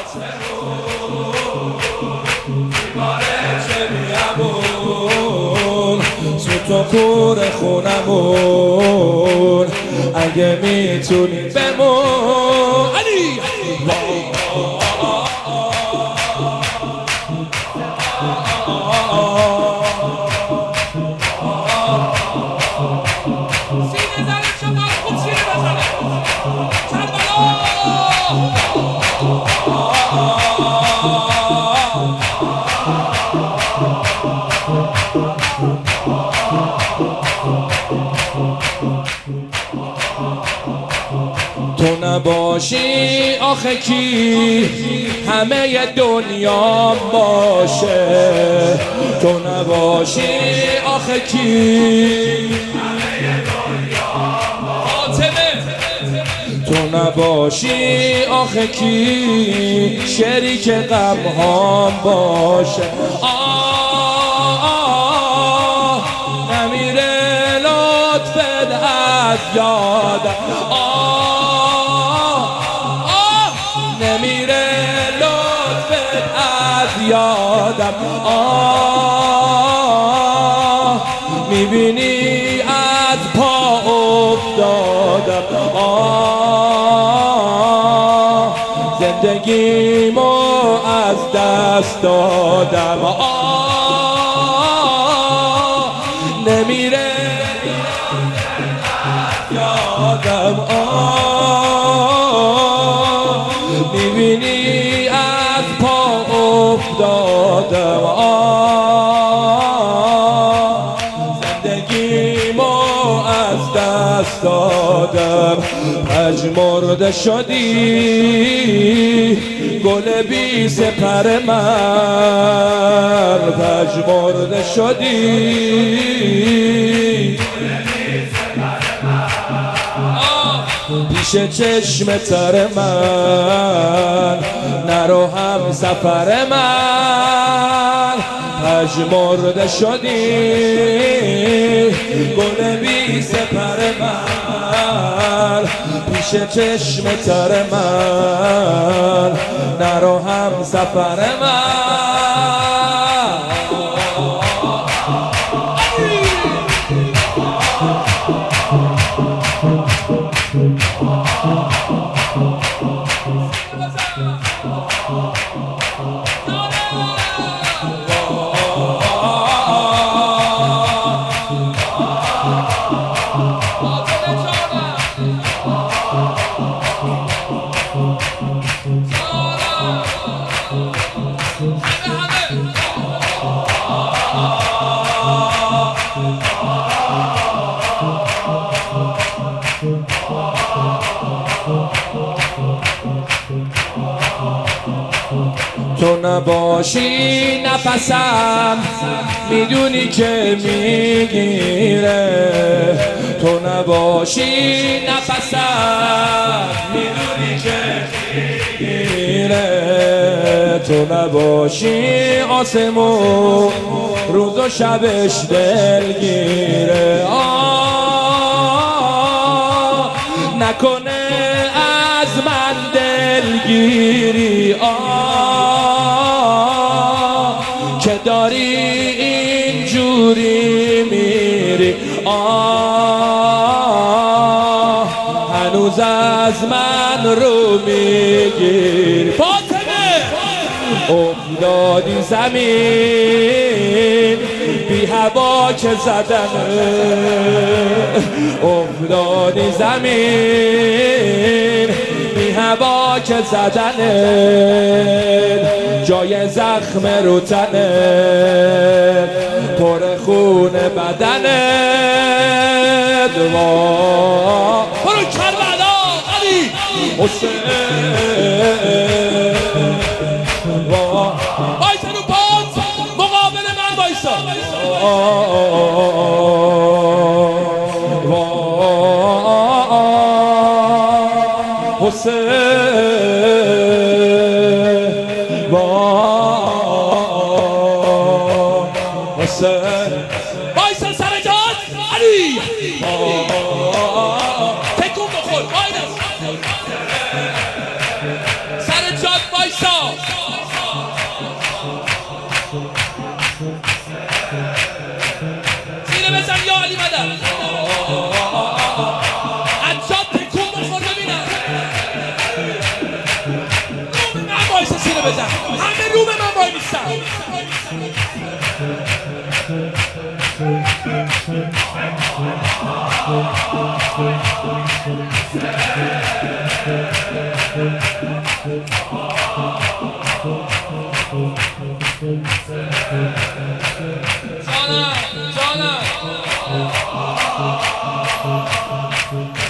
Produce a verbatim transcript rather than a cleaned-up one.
تو کور خونمون اگه میتونی بمون علی سینه زنه شما خود سینه بزنه کربلا تو نباشی آخه کی همه دنیا باشه تو نباشی آخه کی همه دنیا باشه تو نباشی آخه کی شریک غم هام باشه آه آه نمیره لطفت از یادم نمیره لطفت از یادم آه میبینی از پا افتادم آه زندگیمو از دست دادم آه نمیره یادم آه میبینی از پا افتادم آه زندگیمو از دست دادم پژمرده شدی گل بی سپر من پژمرده شدی پیش چشم تر من نرو هم سفر من پژمرده شدی گل بی سپر من پیش چشم تر من نرو هم سفر من تو نباشی نفسم میدونی که میگیره تو نباشی نفسم میدونی که میگیره تو نباشی آسمون روز و شبش دلگیره آه نکنه از من دلگیری آه که داری اینجوری میری آه هنوز از من رو میگیری فاطمه افتادی زمین بی هوا که زدنه افتادی زمین بی هوا که زدنه جای زخم رو تنه پر خون بدنه دوا برو کربلا علی حسین وایسا رو پات مقابل من وایسا حسین حسین وایسا سر جات علی تکون بخور وایسا سینه بزن یا علی مدد عجاب تکون بخور ببینم روم من وایسا سینه بزن همه روم من وای میستن جانم جانم